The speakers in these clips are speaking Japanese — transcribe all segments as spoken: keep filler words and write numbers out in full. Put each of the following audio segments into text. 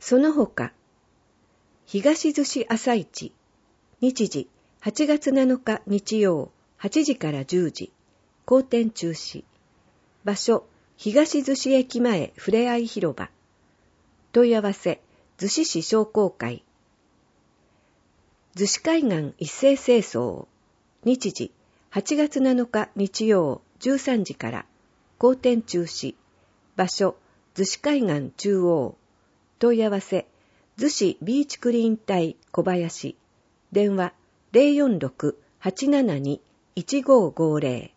その他、東寿司朝市、日時はちがつなのか日曜はちじからじゅうじ、公店中止。場所、東寿司駅前ふれあい広場。問い合わせ、逗子市商工会。逗子海岸一斉清掃。日時、はちがつなのか日曜じゅうさんじから、公店中止。場所、逗子海岸中央。問い合わせ、逗子ビーチクリーン隊小林。電話、ゼロよんろく はちななに いちごごゼロ。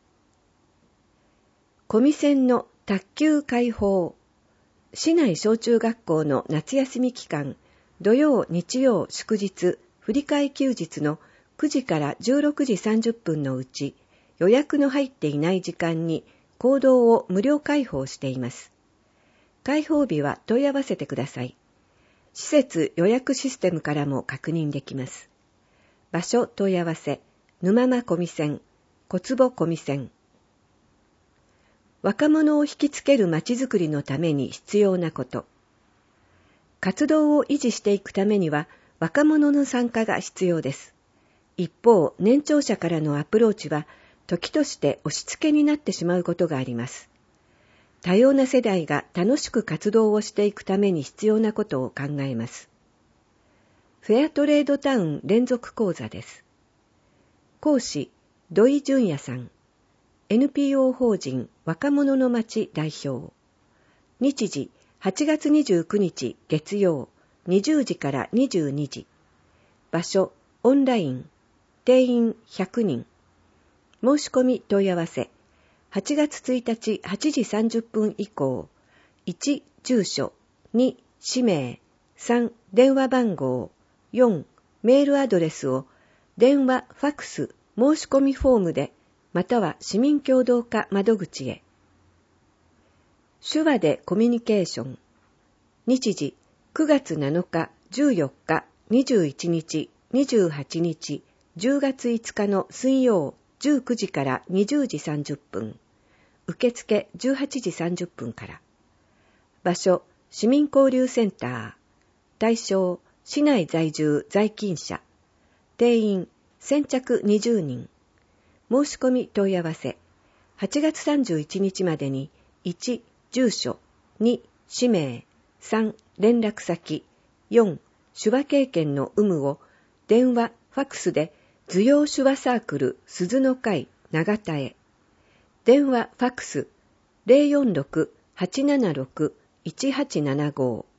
小見線の卓球開放。市内小中学校の夏休み期間、土曜、日曜、祝日、振り替え休日のくじからじゅうろくじさんじゅっぷんのうち、予約の入っていない時間に講堂を無料開放しています。開放日は問い合わせてください。施設予約システムからも確認できます。場所問い合わせ、沼間小見線、小坪小見線。若者を引きつけるまちづくりのために必要なこと。活動を維持していくためには若者の参加が必要です。一方、年長者からのアプローチは時として押し付けになってしまうことがあります。多様な世代が楽しく活動をしていくために必要なことを考えます。フェアトレードタウン連続講座です。講師、土井淳也さん。エヌピーオー 法人若者の街代表。日時はちがつにじゅうくにち月曜にじゅうじからにじゅうにじ。場所オンライン。定員ひゃくにん。申し込み問い合わせ。はちがつついたちはちじさんじゅっぷん以降。いち住所、に氏名、さん電話番号、よんメールアドレスを電話、ファクス、申し込みフォームでまたは市民協働課窓口へ。手話でコミュニケーション。日時くがつなのか、じゅうよっか、にじゅういちにち、にじゅうはちにち、じゅうがついつかの水曜じゅうくじからにじゅうじさんじゅっぷん。受付じゅうはちじさんじゅっぷんから。場所市民交流センター。対象市内在住在勤者。定員先着にじゅうにん。申し込み問い合わせ。はちがつさんじゅういちにちまでにいち住所、に氏名、さん連絡先、よん手話経験の有無を電話、ファクスで図用手話サークル鈴の会長田へ。電話、ファクス ゼロよんろく はちななろく いちはちななご。